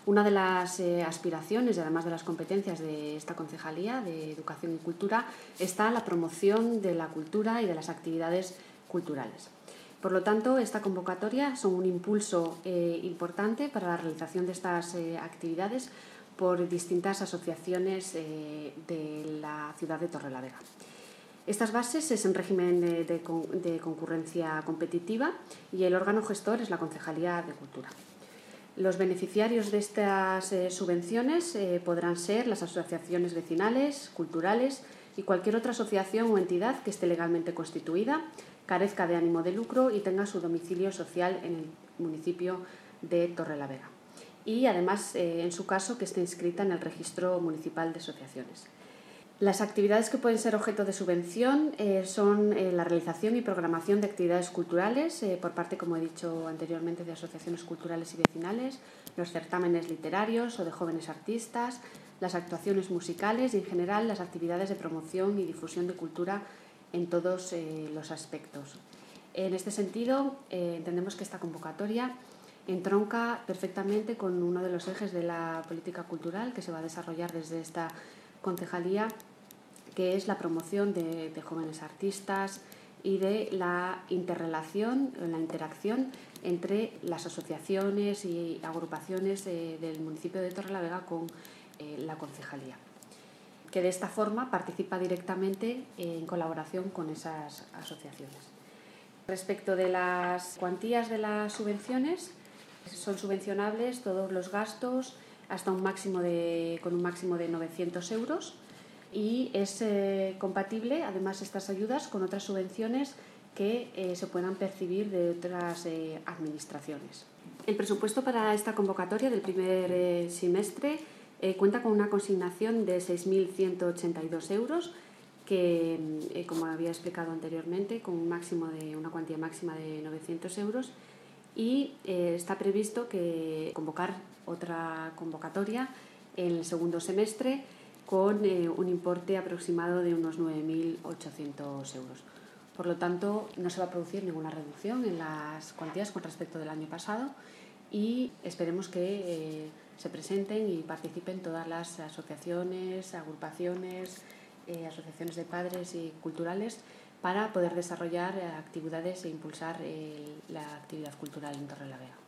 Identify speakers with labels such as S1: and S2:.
S1: Una de las aspiraciones y además de las competencias de esta Concejalía de Educación y Cultura está la promoción de la cultura y de las actividades culturales. Por lo tanto, esta convocatoria son un impulso importante para la realización de estas actividades por distintas asociaciones de la ciudad de Torrelavega. Estas bases es en régimen de concurrencia competitiva y el órgano gestor es la Concejalía de Cultura. Los beneficiarios de estas subvenciones podrán ser las asociaciones vecinales, culturales y cualquier otra asociación o entidad que esté legalmente constituida, carezca de ánimo de lucro y tenga su domicilio social en el municipio de Torrelavega. Y además, en su caso, que esté inscrita en el Registro Municipal de Asociaciones. Las actividades que pueden ser objeto de subvención son la realización y programación de actividades culturales por parte, como he dicho anteriormente, de asociaciones culturales y vecinales, los certámenes literarios o de jóvenes artistas, las actuaciones musicales y, en general, las actividades de promoción y difusión de cultura en todos los aspectos. En este sentido, entendemos que esta convocatoria entronca perfectamente con uno de los ejes de la política cultural que se va a desarrollar desde esta concejalía, que es la promoción de jóvenes artistas y de la interrelación, la interacción entre las asociaciones y agrupaciones del municipio de Torrelavega con la concejalía, que de esta forma participa directamente en colaboración con esas asociaciones. Respecto de las cuantías de las subvenciones, son subvencionables todos los gastos hasta con un máximo de 900 euros y es compatible, además, estas ayudas con otras subvenciones que se puedan percibir de otras administraciones. El presupuesto para esta convocatoria del primer semestre cuenta con una consignación de 6.182 euros que, como había explicado anteriormente, con una cuantía máxima de 900 euros y está previsto convocar otra convocatoria en el segundo semestre con un importe aproximado de unos 9.800 euros. Por lo tanto, no se va a producir ninguna reducción en las cuantías con respecto del año pasado y esperemos que se presenten y participen todas las asociaciones, agrupaciones, asociaciones de padres y culturales para poder desarrollar actividades e impulsar la actividad cultural en Torrelavega.